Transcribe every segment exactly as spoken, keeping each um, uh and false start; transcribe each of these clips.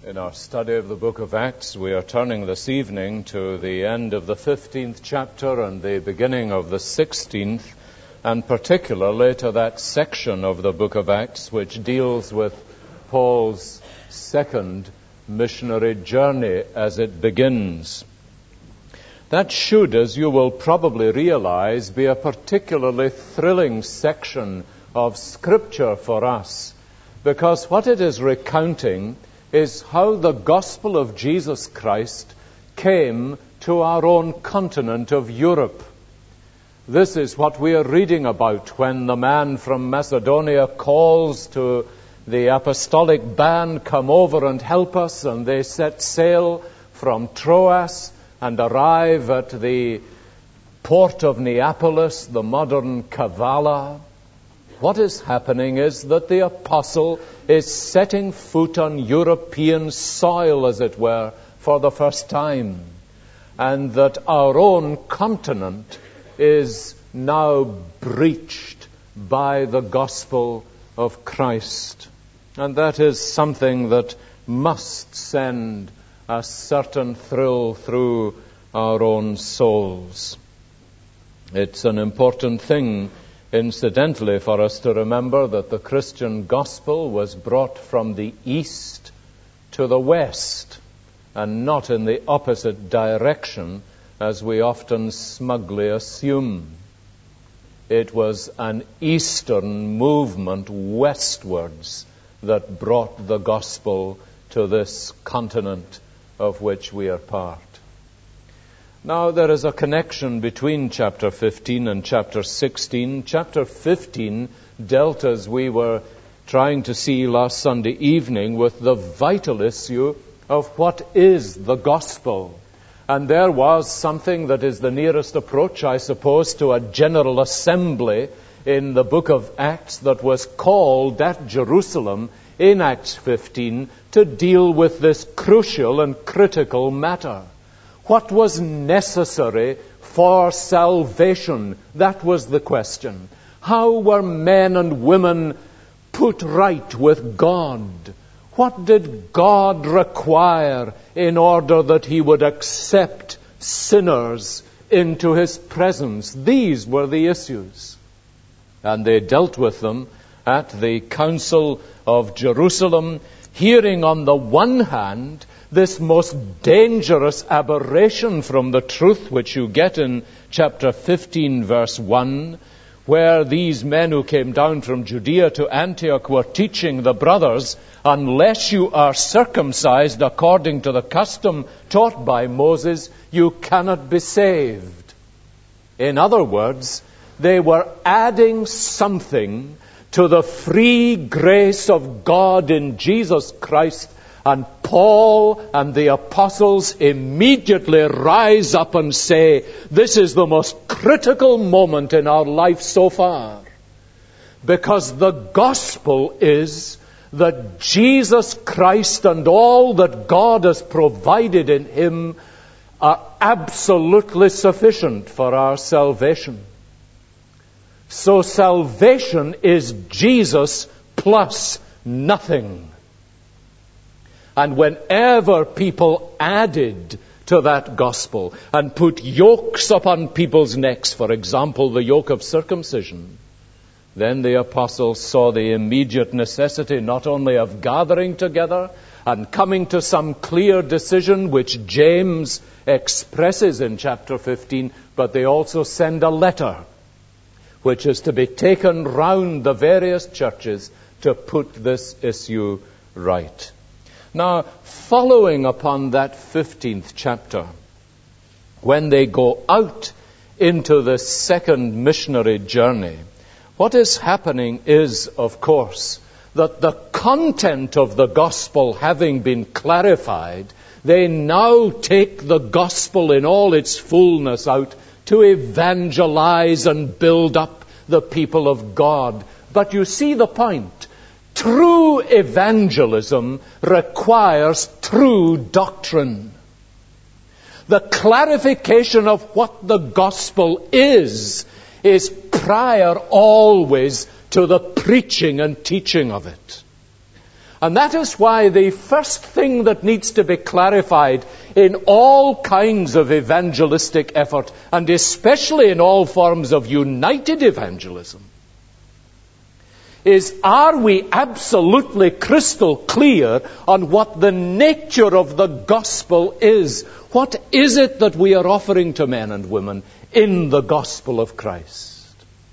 In our study of the book of Acts, we are turning this evening to the end of the fifteenth chapter and the beginning of the sixteenth, and particularly to that section of the book of Acts which deals with Paul's second missionary journey as it begins. That should, as you will probably realize, be a particularly thrilling section of Scripture for us, because what it is recounting is how the gospel of Jesus Christ came to our own continent of Europe. This is what we are reading about when the man from Macedonia calls to the apostolic band, "Come over and help us," and they set sail from Troas and arrive at the port of Neapolis, the modern Kavala. What is happening is that the apostle is setting foot on European soil, as it were, for the first time, and that our own continent is now breached by the gospel of Christ. And that is something that must send a certain thrill through our own souls. It's an important thing, incidentally, for us to remember that the Christian gospel was brought from the east to the west, and not in the opposite direction, as we often smugly assume. It was an eastern movement westwards that brought the gospel to this continent of which we are part. Now, there is a connection between chapter fifteen and chapter sixteen. Chapter fifteen dealt, as we were trying to see last Sunday evening, with the vital issue of what is the gospel. And there was something that is the nearest approach, I suppose, to a general assembly in the book of Acts that was called at Jerusalem in Acts fifteen to deal with this crucial and critical matter. What was necessary for salvation? That was the question. How were men and women put right with God? What did God require in order that He would accept sinners into His presence? These were the issues. And they dealt with them at the Council of Jerusalem, hearing on the one hand this most dangerous aberration from the truth which you get in chapter fifteen, verse one, where these men who came down from Judea to Antioch were teaching the brothers, unless you are circumcised according to the custom taught by Moses, you cannot be saved. In other words, they were adding something to the free grace of God in Jesus Christ. And Paul and the apostles immediately rise up and say, this is the most critical moment in our life so far. Because the gospel is that Jesus Christ and all that God has provided in Him are absolutely sufficient for our salvation. So salvation is Jesus plus nothing. And whenever people added to that gospel and put yokes upon people's necks, for example, the yoke of circumcision, then the apostles saw the immediate necessity not only of gathering together and coming to some clear decision, which James expresses in chapter fifteen, but they also send a letter, which is to be taken round the various churches to put this issue right. Now, following upon that fifteenth chapter, when they go out into the second missionary journey, what is happening is, of course, that the content of the gospel having been clarified, they now take the gospel in all its fullness out to evangelize and build up the people of God. But you see the point. True evangelism requires true doctrine. The clarification of what the gospel is, is prior always to the preaching and teaching of it. And that is why the first thing that needs to be clarified in all kinds of evangelistic effort, and especially in all forms of united evangelism, is, are we absolutely crystal clear on what the nature of the gospel is? What is it that we are offering to men and women in the gospel of Christ?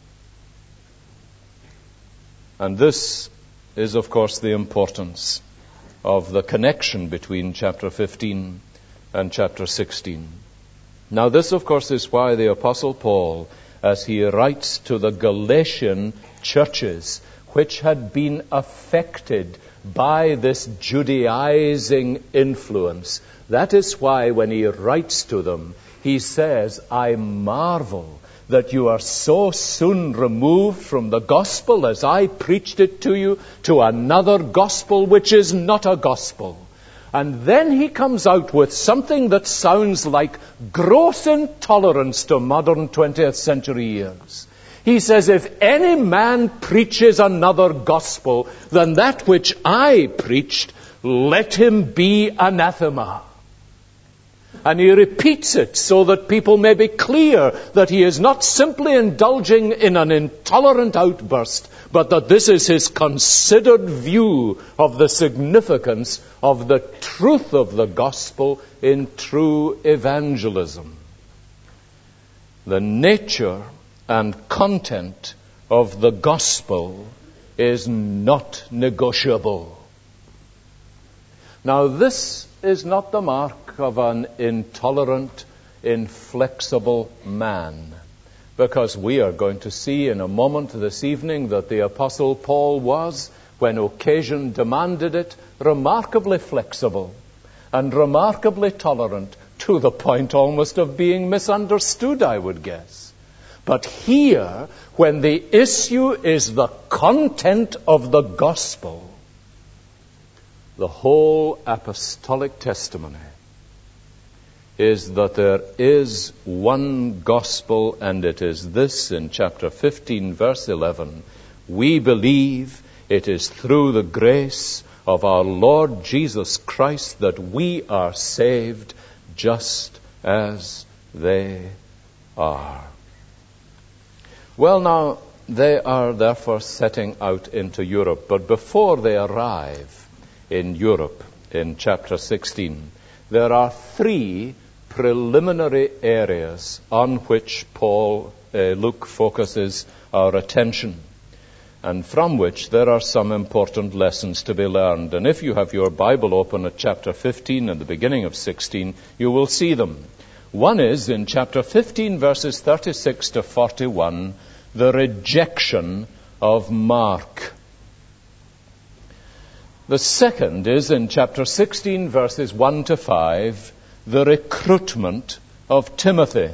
And this is, of course, the importance of the connection between chapter fifteen and chapter sixteen. Now, this, of course, is why the Apostle Paul, as he writes to the Galatian churches, which had been affected by this Judaizing influence, that is why when he writes to them, he says, I marvel that you are so soon removed from the gospel as I preached it to you, to another gospel which is not a gospel. And then he comes out with something that sounds like gross intolerance to modern twentieth century ears. He says, if any man preaches another gospel than that which I preached, let him be anathema. And he repeats it so that people may be clear that he is not simply indulging in an intolerant outburst, but that this is his considered view of the significance of the truth of the gospel in true evangelism. The nature and content of the gospel is not negotiable. Now, this is not the mark of an intolerant, inflexible man, because we are going to see in a moment this evening that the Apostle Paul was, when occasion demanded it, remarkably flexible and remarkably tolerant, to the point almost of being misunderstood, I would guess. But here, when the issue is the content of the gospel, the whole apostolic testimony is that there is one gospel, and it is this in chapter fifteen, verse eleven. We believe it is through the grace of our Lord Jesus Christ that we are saved, just as they are. Well, now, they are therefore setting out into Europe, but before they arrive in Europe, in chapter sixteen, there are three preliminary areas on which Paul, uh, Luke focuses our attention, and from which there are some important lessons to be learned. And if you have your Bible open at chapter fifteen and the beginning of sixteen, you will see them. One is in chapter fifteen, verses thirty-six to forty-one, the rejection of Mark. The second is in chapter sixteen, verses one to five, the recruitment of Timothy.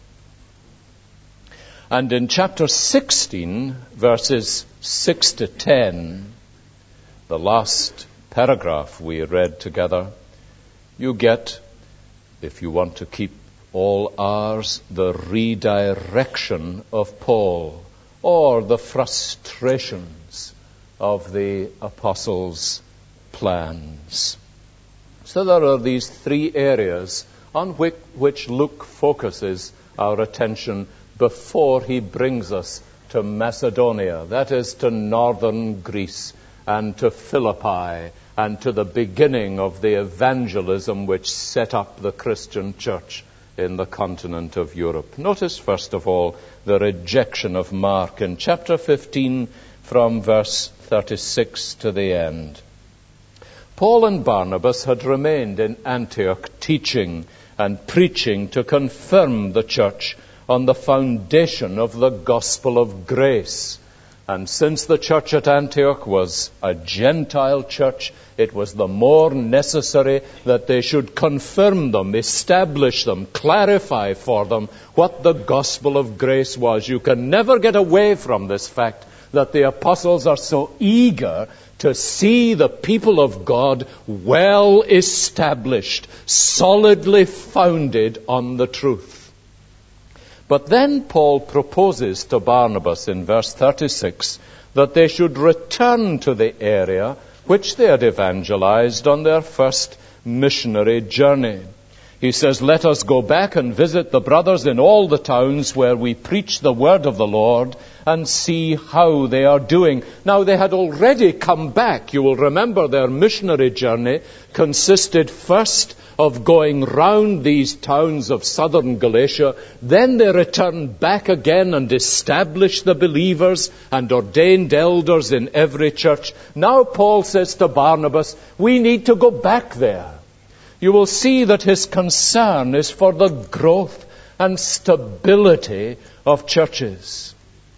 And in chapter sixteen, verses six to ten, the last paragraph we read together, you get, if you want to keep all R's, the redirection of Paul, or the frustrations of the apostles' plans. So there are these three areas on which, which Luke focuses our attention before he brings us to Macedonia, that is, to northern Greece and to Philippi and to the beginning of the evangelism which set up the Christian church in the continent of Europe. Notice, first of all, the rejection of Mark in chapter fifteen from verse thirty-six to the end. Paul and Barnabas had remained in Antioch teaching and preaching to confirm the church on the foundation of the gospel of grace. And since the church at Antioch was a Gentile church, it was the more necessary that they should confirm them, establish them, clarify for them what the gospel of grace was. You can never get away from this fact that the apostles are so eager to see the people of God well established, solidly founded on the truth. But then Paul proposes to Barnabas in verse thirty-six that they should return to the area which they had evangelized on their first missionary journey. He says, let us go back and visit the brothers in all the towns where we preach the word of the Lord and see how they are doing. Now, they had already come back. You will remember their missionary journey consisted first of going round these towns of southern Galatia. Then they returned back again and established the believers and ordained elders in every church. Now Paul says to Barnabas, we need to go back there. You will see that his concern is for the growth and stability of churches.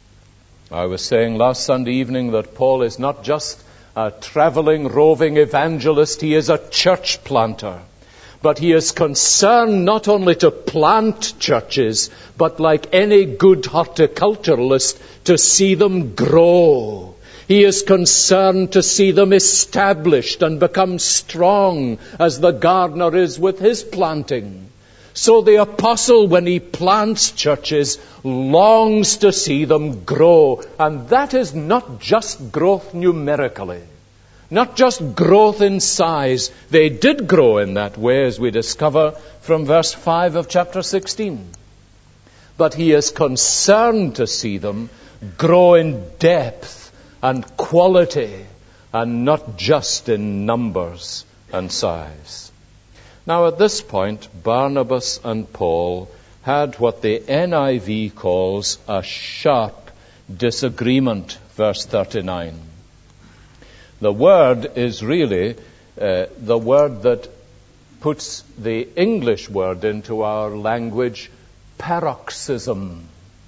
I was saying last Sunday evening that Paul is not just a traveling, roving evangelist, he is a church planter. But he is concerned not only to plant churches, but like any good horticulturalist, to see them grow. He is concerned to see them established and become strong as the gardener is with his planting. So the apostle, when he plants churches, longs to see them grow. And that is not just growth numerically, not just growth in size. They did grow in that way, as we discover from verse five of chapter sixteen. But he is concerned to see them grow in depth and quality, and not just in numbers and size. Now, at this point, Barnabas and Paul had what the N I V calls a sharp disagreement, verse thirty-nine. The word is really uh, the word that puts the English word into our language, paroxysm.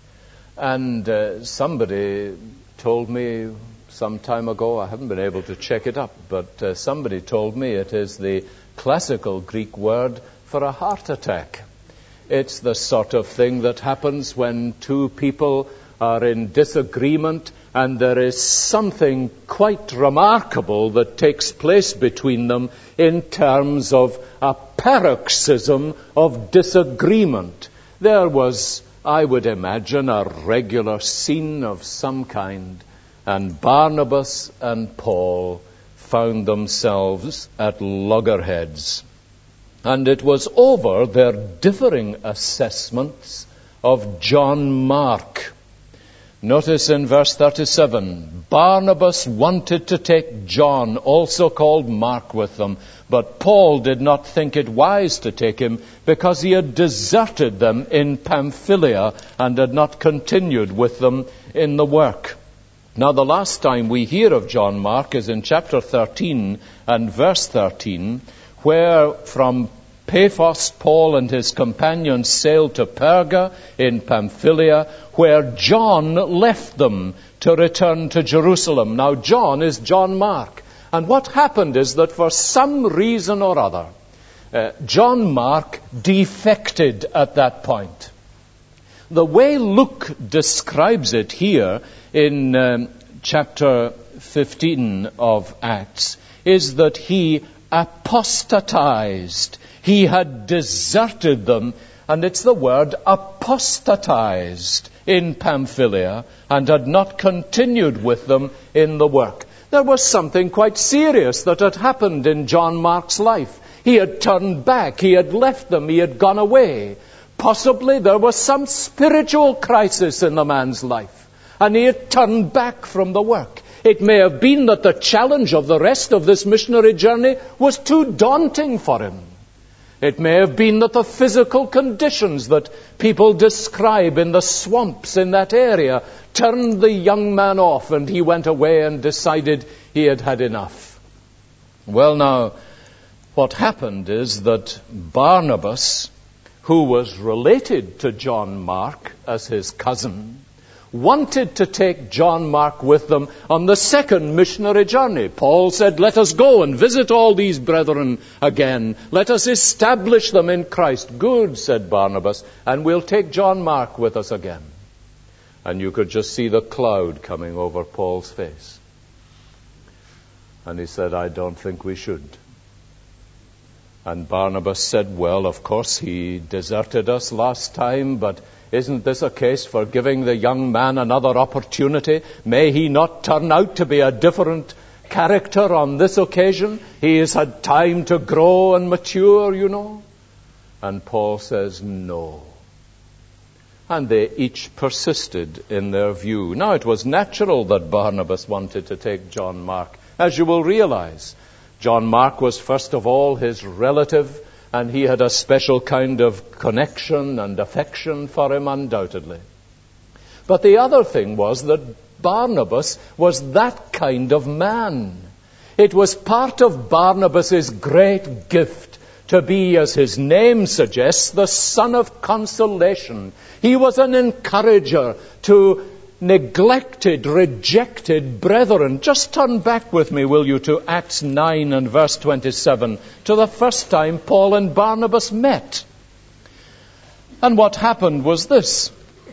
And uh, somebody told me some time ago, I haven't been able to check it up, but uh, somebody told me it is the classical Greek word for a heart attack. It's the sort of thing that happens when two people are in disagreement and there is something quite remarkable that takes place between them in terms of a paroxysm of disagreement. There was, I would imagine, a regular scene of some kind, and Barnabas and Paul found themselves at loggerheads. And it was over their differing assessments of John Mark. Notice in verse thirty-seven, Barnabas wanted to take John, also called Mark, with them, but Paul did not think it wise to take him because he had deserted them in Pamphylia and had not continued with them in the work. Now, the last time we hear of John Mark is in chapter thirteen and verse thirteen, where from Paphos, Paul and his companions sailed to Perga in Pamphylia, where John left them to return to Jerusalem. Now, John is John Mark. And what happened is that for some reason or other, uh, John Mark defected at that point. The way Luke describes it here in um, chapter fifteen of Acts is that he apostatized. He had deserted them, and it's the word apostatized in Pamphylia, and had not continued with them in the work. There was something quite serious that had happened in John Mark's life. He had turned back, he had left them, he had gone away. Possibly there was some spiritual crisis in the man's life, and he had turned back from the work. It may have been that the challenge of the rest of this missionary journey was too daunting for him. It may have been that the physical conditions that people describe in the swamps in that area turned the young man off, and he went away and decided he had had enough. Well, now, what happened is that Barnabas, who was related to John Mark as his cousin, wanted to take John Mark with them on the second missionary journey. Paul said, let us go and visit all these brethren again. Let us establish them in Christ. Good, said Barnabas, and we'll take John Mark with us again. And you could just see the cloud coming over Paul's face. And he said, I don't think we should. And Barnabas said, well, of course, he deserted us last time, but isn't this a case for giving the young man another opportunity? May he not turn out to be a different character on this occasion. He has had time to grow and mature, you know. And Paul says, no. And they each persisted in their view. Now, it was natural that Barnabas wanted to take John Mark, as you will realize. John Mark was first of all his relative, and he had a special kind of connection and affection for him, undoubtedly. But the other thing was that Barnabas was that kind of man. It was part of Barnabas's great gift to be, as his name suggests, the son of consolation. He was an encourager to neglected, rejected brethren. Just turn back with me, will you, to Acts nine and verse twenty-seven, to the first time Paul and Barnabas met. And what happened was this.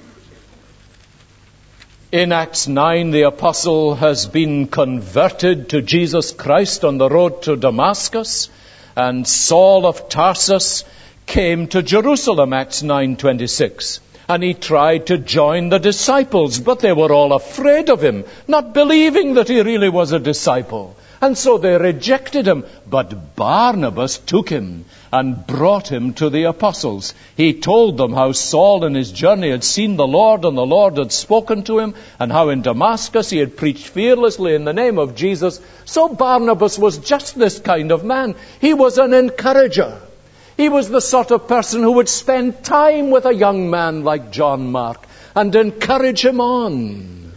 In Acts nine, the apostle has been converted to Jesus Christ on the road to Damascus, and Saul of Tarsus came to Jerusalem, Acts nine twenty-six. And he tried to join the disciples, but they were all afraid of him, not believing that he really was a disciple. And so they rejected him. But Barnabas took him and brought him to the apostles. He told them how Saul in his journey had seen the Lord, and the Lord had spoken to him, and how in Damascus he had preached fearlessly in the name of Jesus. So Barnabas was just this kind of man. He was an encourager. He was the sort of person who would spend time with a young man like John Mark and encourage him on.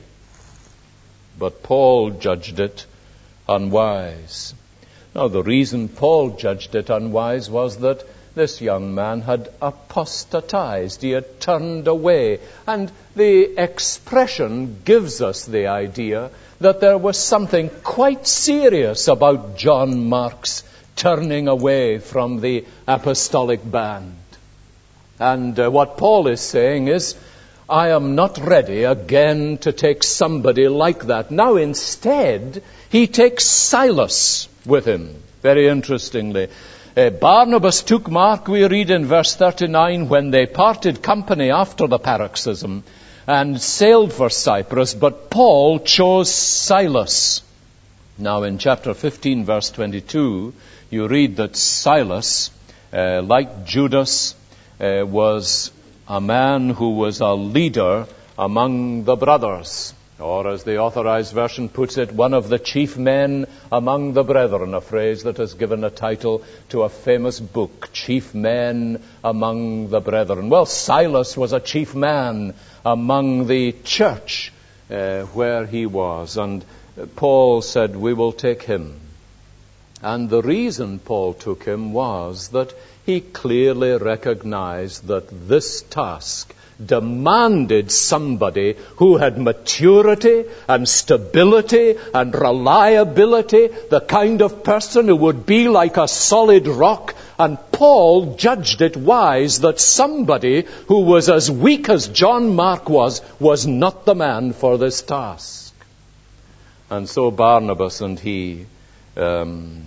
But Paul judged it unwise. Now, the reason Paul judged it unwise was that this young man had apostatized. He had turned away. And the expression gives us the idea that there was something quite serious about John Mark's turning away from the apostolic band. And uh, what Paul is saying is, I am not ready again to take somebody like that. Now instead, he takes Silas with him. Very interestingly. Uh, Barnabas took Mark, we read in verse thirty-nine, when they parted company after the paroxysm and sailed for Cyprus, but Paul chose Silas. Now in chapter fifteen, verse twenty-two, you read that Silas, uh, like Judas, uh, was a man who was a leader among the brothers. Or as the Authorized Version puts it, one of the chief men among the brethren, a phrase that has given a title to a famous book, Chief Men Among the Brethren. Well, Silas was a chief man among the church uh, where he was. And Paul said, we will take him. And the reason Paul took him was that he clearly recognized that this task demanded somebody who had maturity and stability and reliability, the kind of person who would be like a solid rock. And Paul judged it wise that somebody who was as weak as John Mark was, was not the man for this task. And so Barnabas and he um,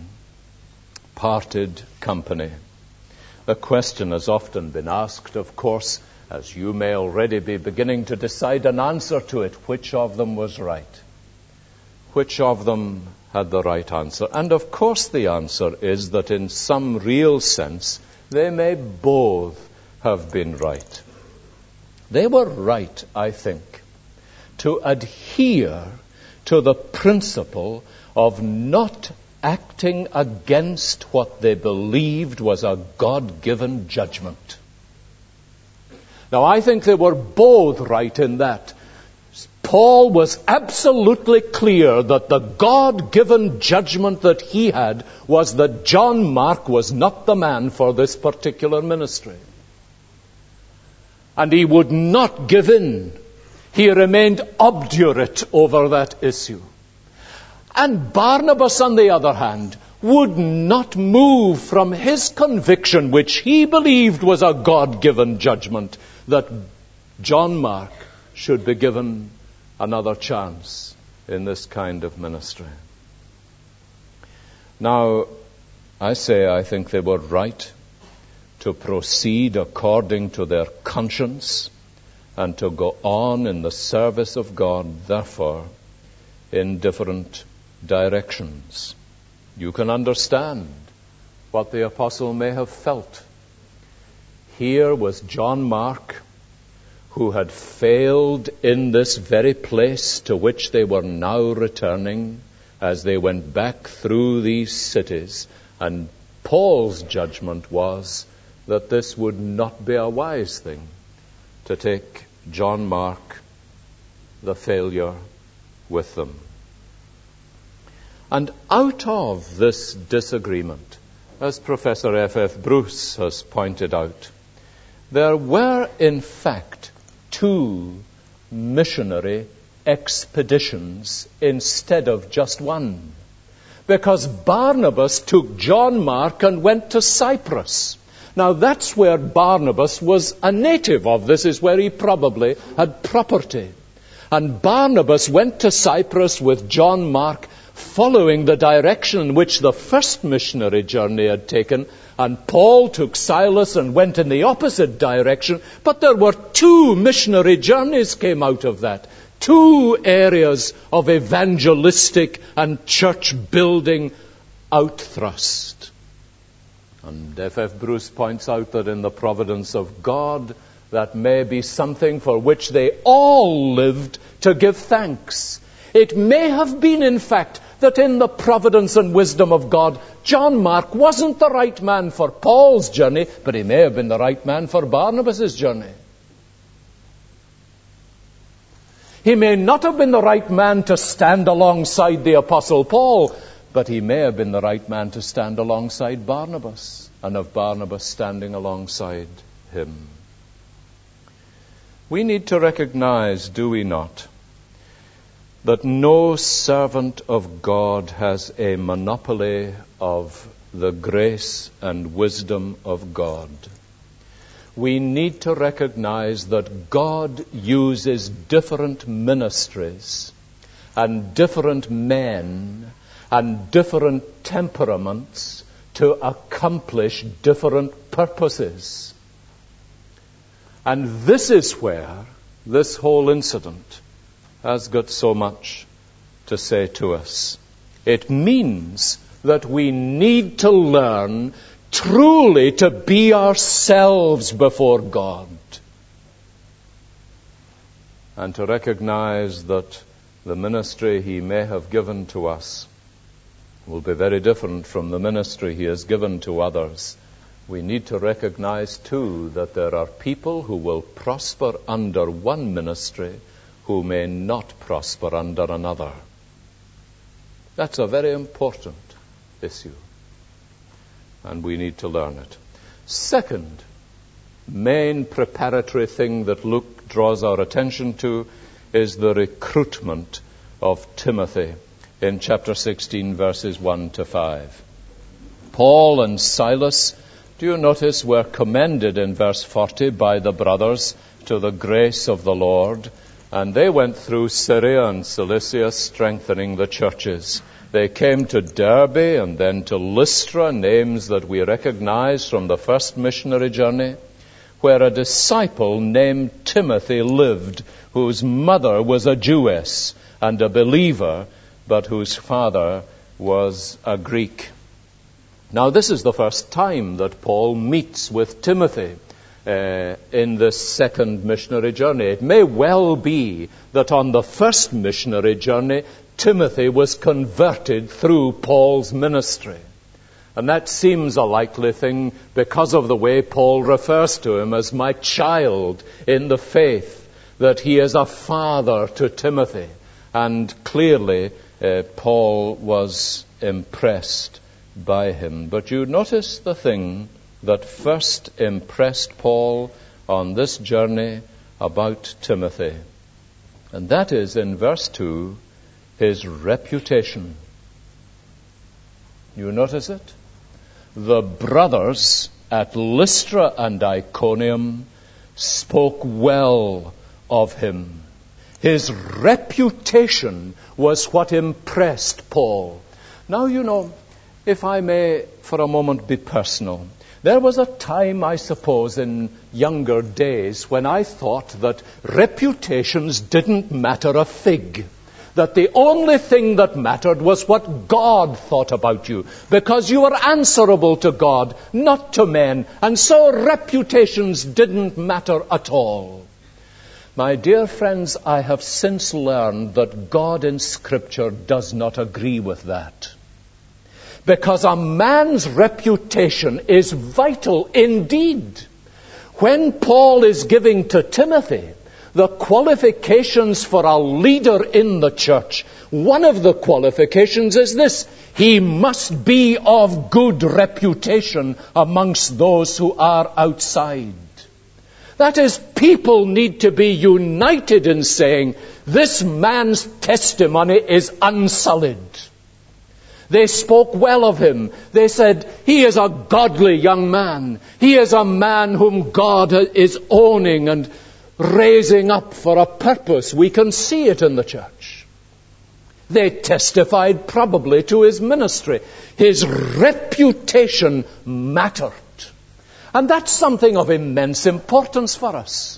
parted company. The question has often been asked, of course, as you may already be beginning to decide an answer to it, which of them was right? Which of them had the right answer? And of course the answer is that in some real sense, they may both have been right. They were right, I think, to adhere to the principle of not acting against what they believed was a God-given judgment. Now, I think they were both right in that. Paul was absolutely clear that the God-given judgment that he had was that John Mark was not the man for this particular ministry. And he would not give in. He remained obdurate over that issue. And Barnabas, on the other hand, would not move from his conviction, which he believed was a God-given judgment, that John Mark should be given another chance in this kind of ministry. Now, I say I think they were right to proceed according to their conscience and to go on in the service of God, therefore, in different directions. You can understand what the apostle may have felt. Here was John Mark, who had failed in this very place to which they were now returning as they went back through these cities. And Paul's judgment was that this would not be a wise thing to take John Mark, the failure, with them. And out of this disagreement, as Professor F F Bruce has pointed out, there were in fact two missionary expeditions instead of just one. Because Barnabas took John Mark and went to Cyprus. Now that's where Barnabas was a native of. This is where he probably had property. And Barnabas went to Cyprus with John Mark, following the direction in which the first missionary journey had taken. And Paul took Silas and went in the opposite direction. But there were two missionary journeys came out of that. Two areas of evangelistic and church-building outthrust. And F F Bruce points out that in the providence of God, that may be something for which they all lived to give thanks. It may have been, in fact, that in the providence and wisdom of God, John Mark wasn't the right man for Paul's journey, but he may have been the right man for Barnabas' journey. He may not have been the right man to stand alongside the Apostle Paul, but he may have been the right man to stand alongside Barnabas, and of Barnabas standing alongside him. We need to recognize, do we not, that no servant of God has a monopoly of the grace and wisdom of God. We need to recognize that God uses different ministries and different men and different temperaments to accomplish different purposes. And this is where this whole incident has got so much to say to us. It means that we need to learn truly to be ourselves before God, and to recognize that the ministry He may have given to us will be very different from the ministry He has given to others. We need to recognize, too, that there are people who will prosper under one ministry who may not prosper under another. That's a very important issue, and we need to learn it. Second main preparatory thing that Luke draws our attention to is the recruitment of Timothy in chapter sixteen, verses one to five. Paul and Silas, do you notice, were commended in verse forty by the brothers to the grace of the Lord, and they went through Syria and Cilicia, strengthening the churches. They came to Derbe and then to Lystra, names that we recognize from the first missionary journey, where a disciple named Timothy lived, whose mother was a Jewess and a believer, but whose father was a Greek. Now, this is the first time that Paul meets with Timothy uh, in this second missionary journey. It may well be that on the first missionary journey, Timothy was converted through Paul's ministry. And that seems a likely thing because of the way Paul refers to him as my child in the faith, that he is a father to Timothy. And clearly, uh, Paul was impressed by him. But you notice the thing that first impressed Paul on this journey about Timothy. And that is in verse two, his reputation. You notice it? The brothers at Lystra and Iconium spoke well of him. His reputation was what impressed Paul. Now, you know, if I may for a moment be personal, there was a time, I suppose, in younger days when I thought that reputations didn't matter a fig. that the only thing that mattered was what God thought about you, because you were answerable to God, not to men, and so reputations didn't matter at all. My dear friends, I have since learned that God in Scripture does not agree with that. Because a man's reputation is vital indeed. When Paul is giving to Timothy the qualifications for a leader in the church, one of the qualifications is this: he must be of good reputation amongst those who are outside. That is, people need to be united in saying, this man's testimony is unsullied. They spoke well of him. They said, he is a godly young man. He is a man whom God is owning and raising up for a purpose. We can see it in the church. They testified probably to his ministry. His reputation mattered. And that's something of immense importance for us.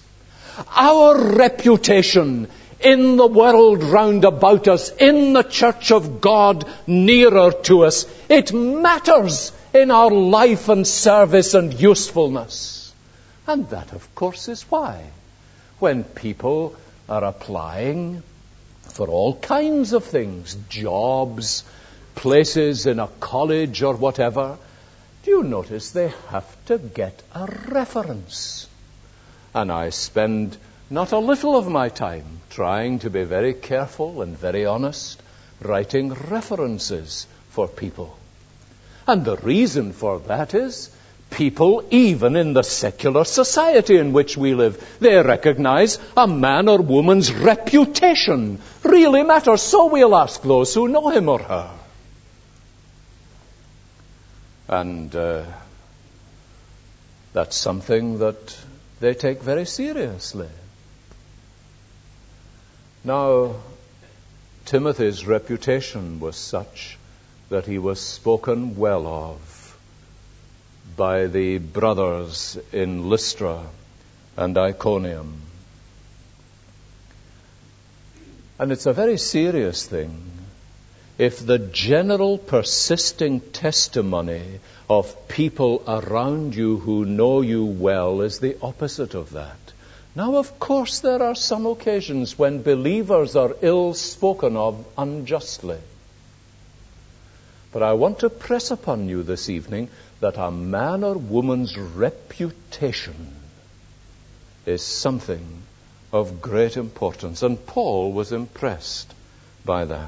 Our reputation in the world round about us, in the church of God nearer to us, it matters in our life and service and usefulness. And that, of course, is why when people are applying for all kinds of things, jobs, places in a college or whatever, do you notice they have to get a reference? And I spend not a little of my time trying to be very careful and very honest, writing references for people. And the reason for that is people, even in the secular society in which we live, they recognize a man or woman's reputation really matters. So we'll ask those who know him or her. And uh, that's something that they take very seriously. Now, Timothy's reputation was such that he was spoken well of by the brothers in Lystra and Iconium. And it's a very serious thing if the general persisting testimony of people around you who know you well is the opposite of that. Now, of course, there are some occasions when believers are ill spoken of unjustly. But I want to press upon you this evening that a man or woman's reputation is something of great importance. And Paul was impressed by that.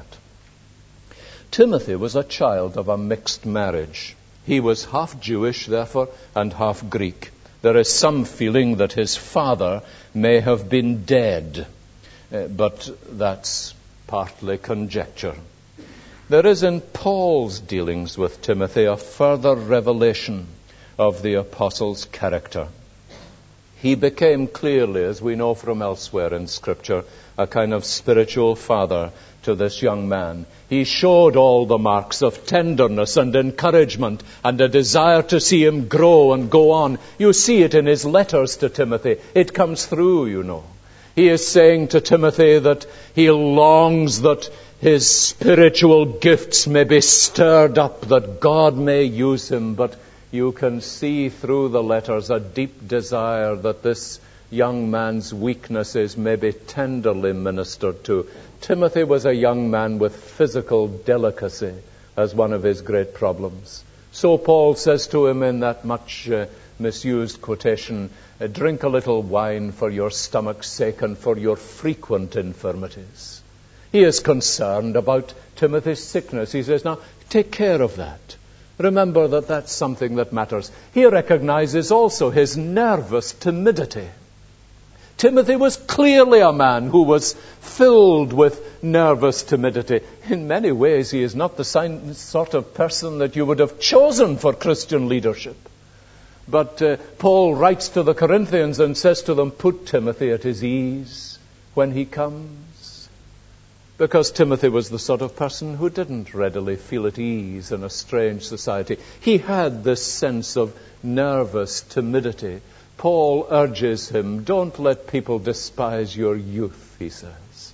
Timothy was a child of a mixed marriage. He was half Jewish, therefore, and half Greek. There is some feeling that his father may have been dead, uh, but that's partly conjecture. There is in Paul's dealings with Timothy a further revelation of the apostle's character. He became clearly, as we know from elsewhere in Scripture, a kind of spiritual father to this young man. He showed all the marks of tenderness and encouragement and a desire to see him grow and go on. You see it in his letters to Timothy. It comes through, you know. He is saying to Timothy that he longs that his spiritual gifts may be stirred up, that God may use him. But you can see through the letters a deep desire that this young man's weaknesses may be tenderly ministered to. Timothy was a young man with physical delicacy as one of his great problems. So Paul says to him in that much uh, misused quotation, drink a little wine for your stomach's sake and for your frequent infirmities. He is concerned about Timothy's sickness. He says, now, take care of that. Remember that that's something that matters. He recognizes also his nervous timidity. Timothy was clearly a man who was filled with nervous timidity. In many ways, he is not the sort of person that you would have chosen for Christian leadership. But uh, Paul writes to the Corinthians and says to them, put Timothy at his ease when he comes. Because Timothy was the sort of person who didn't readily feel at ease in a strange society. He had this sense of nervous timidity. Paul urges him, don't let people despise your youth, he says.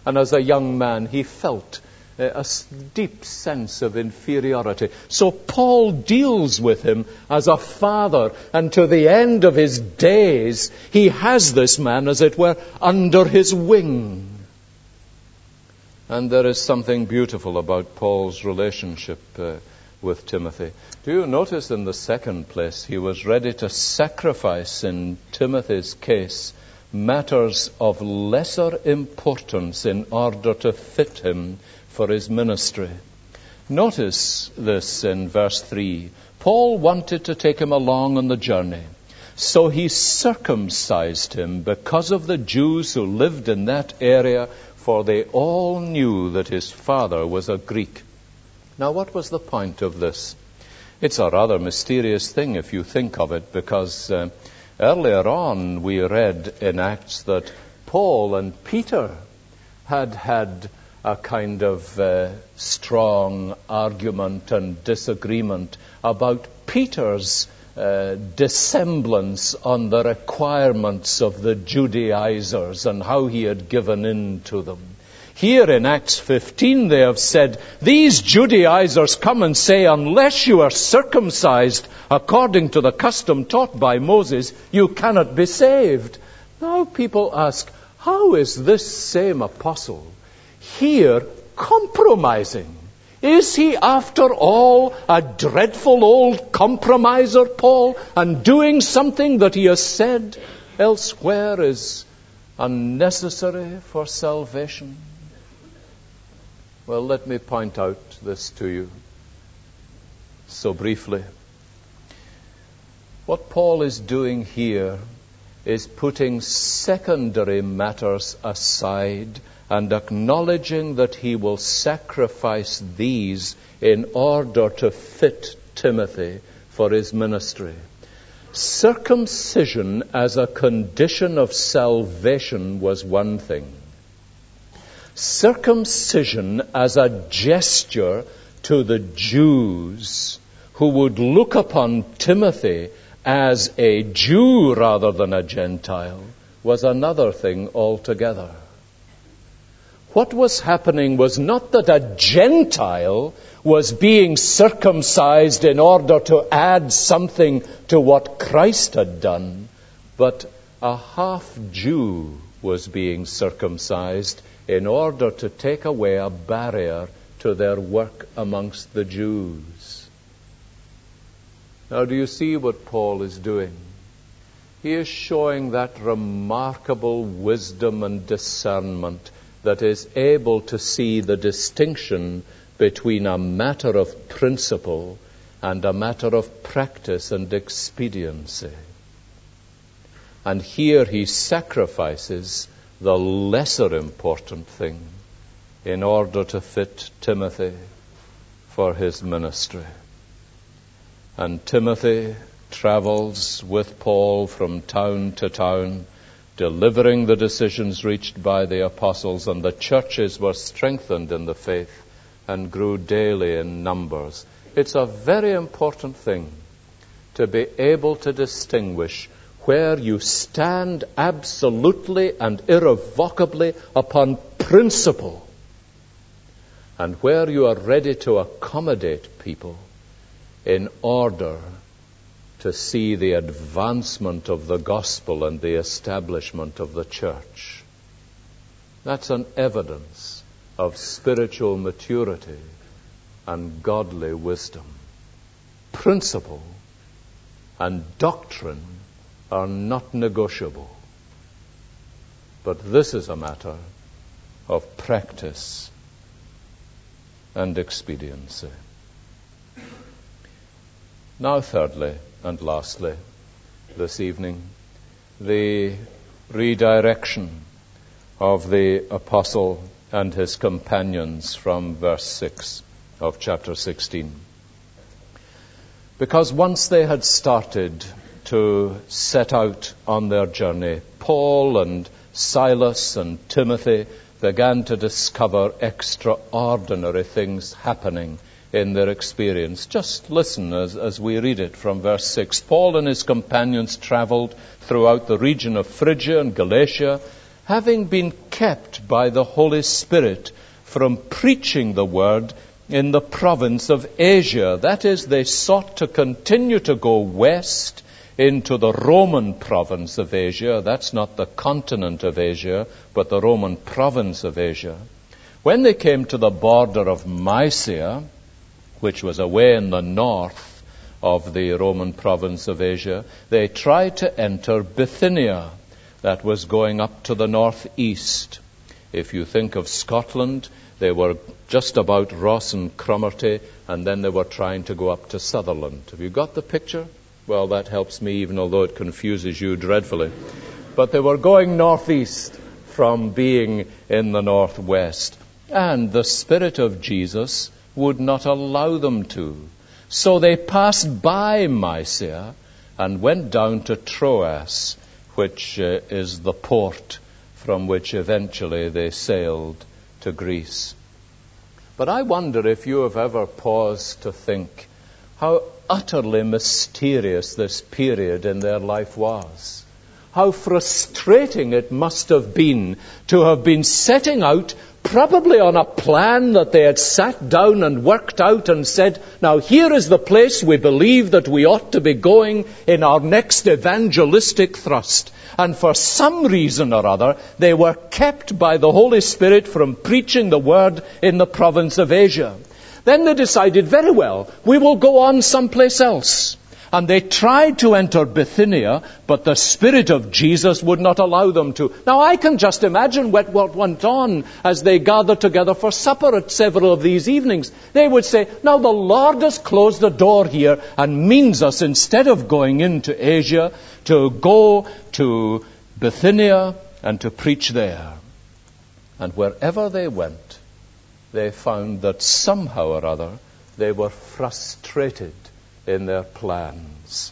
And as a young man, he felt a deep sense of inferiority. So Paul deals with him as a father, and to the end of his days, he has this man, as it were, under his wing. And there is something beautiful about Paul's relationship uh, with Timothy. Do you notice in the second place, he was ready to sacrifice in Timothy's case matters of lesser importance in order to fit him for his ministry. Notice this in verse three. Paul wanted to take him along on the journey, so he circumcised him because of the Jews who lived in that area, for they all knew that his father was a Greek. Now, what was the point of this? It's a rather mysterious thing if you think of it, because uh, earlier on we read in Acts that Paul and Peter had had a kind of uh, strong argument and disagreement about Peter's uh, dissemblance on the requirements of the Judaizers and how he had given in to them. Here in Acts fifteen they have said, these Judaizers come and say, unless you are circumcised according to the custom taught by Moses, you cannot be saved. Now people ask, how is this same apostle here compromising? Is he, after all, a dreadful old compromiser, Paul, and doing something that he has said elsewhere is unnecessary for salvation? Well, let me point out this to you so briefly. What Paul is doing here is putting secondary matters aside and acknowledging that he will sacrifice these in order to fit Timothy for his ministry. Circumcision as a condition of salvation was one thing. Circumcision as a gesture to the Jews who would look upon Timothy as a Jew rather than a Gentile was another thing altogether. What was happening was not that a Gentile was being circumcised in order to add something to what Christ had done, but a half-Jew was being circumcised in order to take away a barrier to their work amongst the Jews. Now, do you see what Paul is doing? He is showing that remarkable wisdom and discernment that is able to see the distinction between a matter of principle and a matter of practice and expediency. And here he sacrifices the lesser important thing in order to fit Timothy for his ministry. And Timothy travels with Paul from town to town, delivering the decisions reached by the apostles, and the churches were strengthened in the faith and grew daily in numbers. It's a very important thing to be able to distinguish where you stand absolutely and irrevocably upon principle and where you are ready to accommodate people in order to see the advancement of the gospel and the establishment of the church. That's an evidence of spiritual maturity and godly wisdom. Principle and doctrine are not negotiable, but this is a matter of practice and expediency. Now, thirdly and lastly, this evening, the redirection of the apostle and his companions from verse six of chapter sixteen. Because once they had started to set out on their journey, Paul and Silas and Timothy began to discover extraordinary things happening in their experience. Just listen as, as we read it from verse six. Paul and his companions traveled throughout the region of Phrygia and Galatia, having been kept by the Holy Spirit from preaching the word in the province of Asia. That is, they sought to continue to go west into the Roman province of Asia. That's not the continent of Asia, but the Roman province of Asia. When they came to the border of Mysia, which was away in the north of the Roman province of Asia, they tried to enter Bithynia. That was going up to the northeast. If you think of Scotland, they were just about Ross and Cromarty, and then they were trying to go up to Sutherland. Have you got the picture? Well, that helps me, even although it confuses you dreadfully. But they were going northeast from being in the northwest. And the Spirit of Jesus would not allow them to. So they passed by Mysia and went down to Troas, which uh, is the port from which eventually they sailed to Greece. But I wonder if you have ever paused to think how utterly mysterious this period in their life was. How frustrating it must have been to have been setting out, probably on a plan that they had sat down and worked out and said, now here is the place we believe that we ought to be going in our next evangelistic thrust. And for some reason or other, they were kept by the Holy Spirit from preaching the word in the province of Asia. Then they decided, very well, we will go on someplace else. And they tried to enter Bithynia, but the Spirit of Jesus would not allow them to. Now, I can just imagine what, what went on as they gathered together for supper at several of these evenings. They would say, now the Lord has closed the door here and means us, instead of going into Asia, to go to Bithynia and to preach there. And wherever they went, they found that somehow or other they were frustrated in their plans.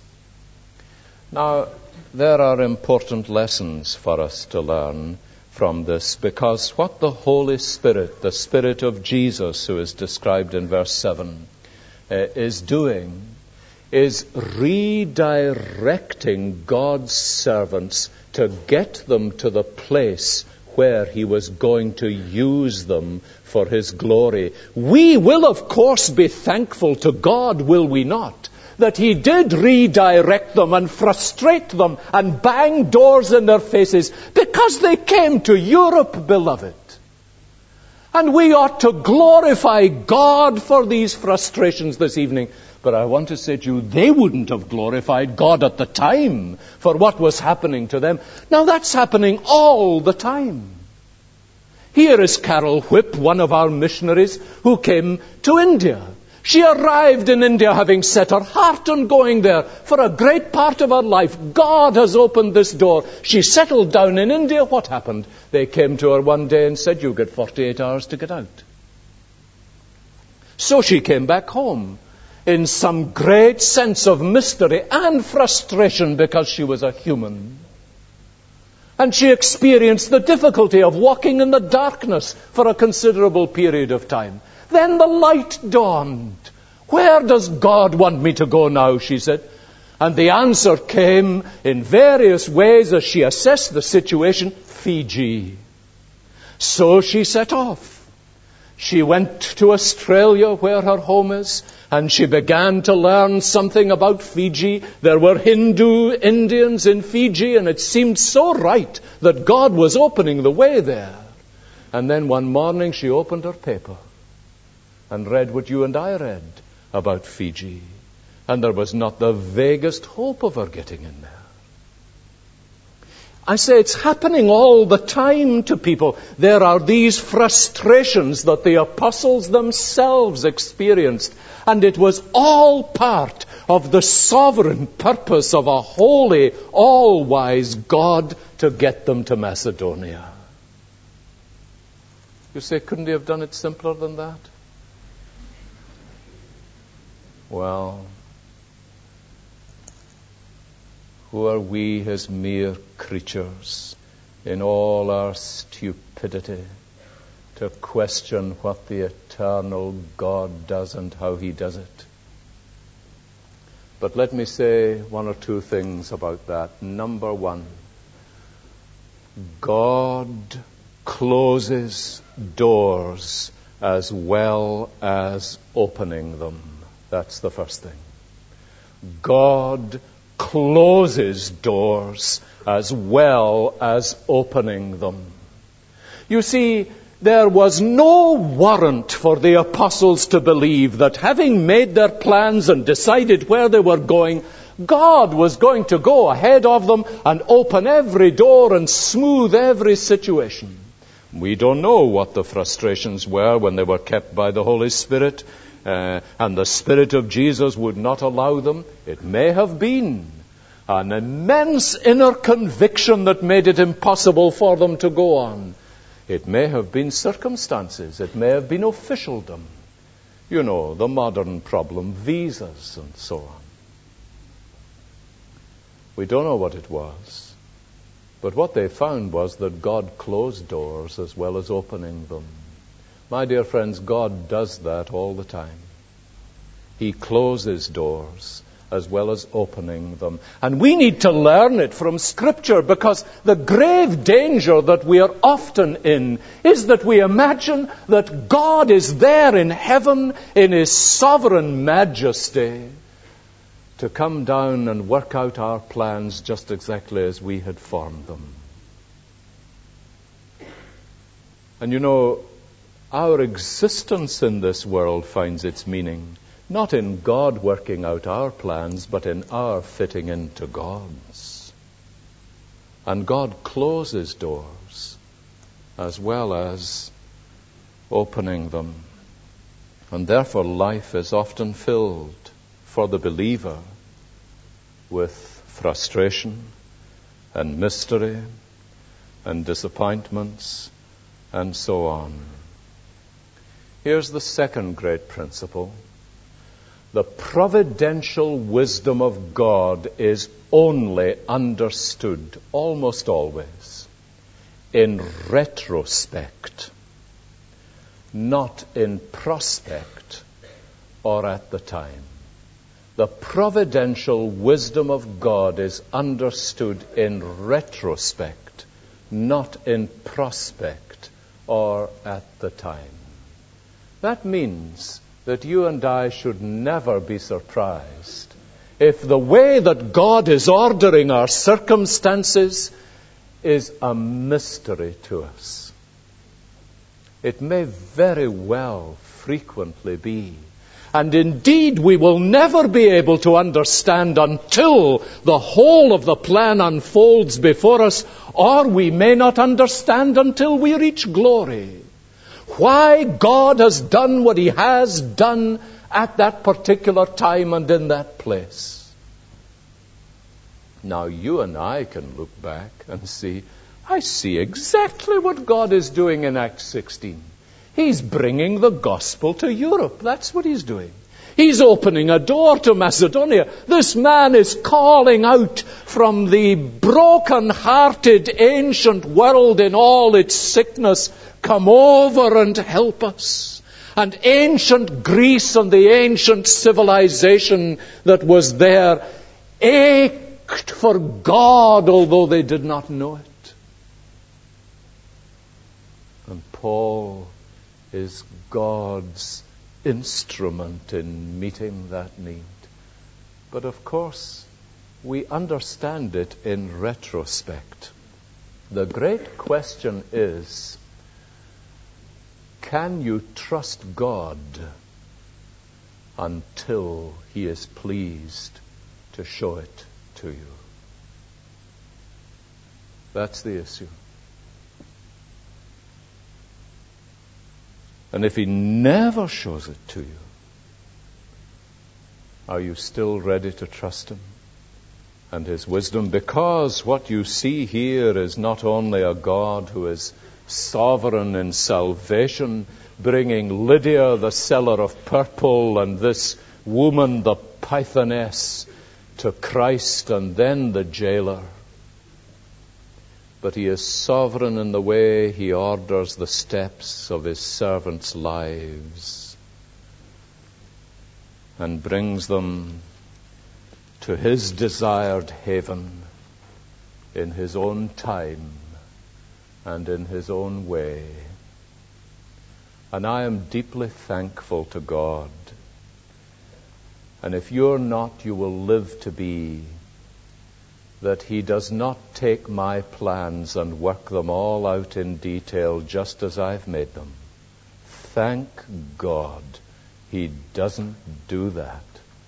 Now, there are important lessons for us to learn from this, because what the Holy Spirit, the Spirit of Jesus, who is described in verse seven, uh, is doing is redirecting God's servants to get them to the place where He was going to use them for His glory. We will, of course, be thankful to God, will we not, that He did redirect them and frustrate them and bang doors in their faces because they came to Europe, beloved. And we ought to glorify God for these frustrations this evening. But I want to say to you, they wouldn't have glorified God at the time for what was happening to them. Now that's happening all the time. Here is Carol Whip, one of our missionaries, who came to India. She arrived in India having set her heart on going there for a great part of her life. God has opened this door. She settled down in India. What happened? They came to her one day and said, you get forty-eight hours to get out. So she came back home in some great sense of mystery and frustration because she was a human. And she experienced the difficulty of walking in the darkness for a considerable period of time. Then the light dawned. Where does God want me to go now, she said. And the answer came in various ways as she assessed the situation. Fiji. So she set off. She went to Australia, where her home is, and she began to learn something about Fiji. There were Hindu Indians in Fiji, and it seemed so right that God was opening the way there. And then one morning she opened her paper and read what you and I read about Fiji. And there was not the vaguest hope of her getting in there. I say it's happening all the time to people. There are these frustrations that the apostles themselves experienced. And it was all part of the sovereign purpose of a holy, all-wise God to get them to Macedonia. You say, couldn't He have done it simpler than that? Well, who are we, His mere creatures, in all our stupidity, to question what the eternal God does and how He does it? But let me say one or two things about that. Number one, God closes doors as well as opening them. That's the first thing. God closes doors as well as opening them. You see, there was no warrant for the apostles to believe that having made their plans and decided where they were going, God was going to go ahead of them and open every door and smooth every situation. We don't know what the frustrations were when they were kept by the Holy Spirit, uh, and the Spirit of Jesus would not allow them. It may have been an immense inner conviction that made it impossible for them to go on. It may have been circumstances. It may have been officialdom. You know, the modern problem, visas and so on. We don't know what it was. But what they found was that God closed doors as well as opening them. My dear friends, God does that all the time. He closes doors as well as opening them. And we need to learn it from Scripture, because the grave danger that we are often in is that we imagine that God is there in heaven in His sovereign majesty to come down and work out our plans just exactly as we had formed them. And you know, our existence in this world finds its meaning not in God working out our plans, but in our fitting into God's. And God closes doors as well as opening them. And therefore life is often filled for the believer with frustration and mystery and disappointments and so on. Here's the second great principle. The providential wisdom of God is only understood, almost always, in retrospect, not in prospect or at the time. The providential wisdom of God is understood in retrospect, not in prospect or at the time. That means that you and I should never be surprised if the way that God is ordering our circumstances is a mystery to us. It may very well frequently be. And indeed, we will never be able to understand until the whole of the plan unfolds before us, or we may not understand until we reach glory. Why God has done what He has done at that particular time and in that place. Now you and I can look back and see, I see exactly what God is doing in Acts sixteen. He's bringing the gospel to Europe. That's what He's doing. He's opening a door to Macedonia. This man is calling out from the broken-hearted ancient world in all its sickness, come over and help us. And ancient Greece and the ancient civilization that was there ached for God, although they did not know it. And Paul is God's instrument in meeting that need. But of course, we understand it in retrospect. The great question is, can you trust God until He is pleased to show it to you? That's the issue. And if He never shows it to you, are you still ready to trust Him and His wisdom? Because what you see here is not only a God who is sovereign in salvation, bringing Lydia, the seller of purple, and this woman, the Pythoness, to Christ, and then the jailer. But He is sovereign in the way He orders the steps of His servants' lives and brings them to His desired haven in His own time and in his own way. And I am deeply thankful to God. And if you're not, you will live to be, that he does not take my plans and work them all out in detail just as I've made them. Thank God he doesn't do that.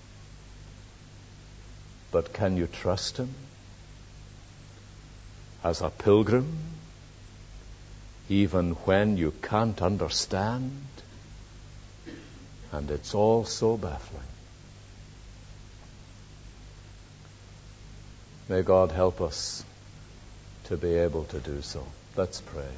But can you trust him? As a pilgrim, even when you can't understand, and it's all so baffling. May God help us to be able to do so. Let's pray.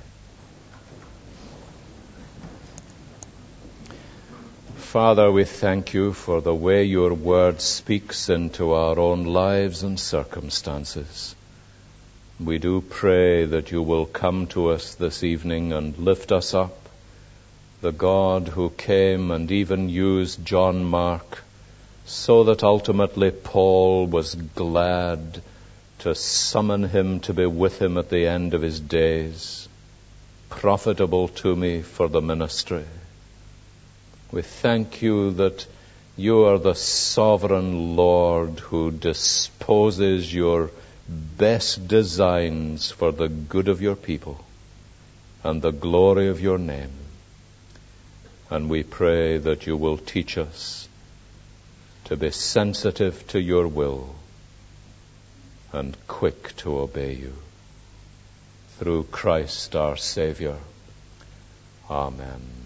Father, we thank you for the way your word speaks into our own lives and circumstances. We do pray that you will come to us this evening and lift us up, the God who came and even used John Mark, so that ultimately Paul was glad to summon him to be with him at the end of his days, profitable to me for the ministry. We thank you that you are the sovereign Lord who disposes your best designs for the good of your people and the glory of your name. And we pray that you will teach us to be sensitive to your will and quick to obey you. Through Christ our Savior. Amen.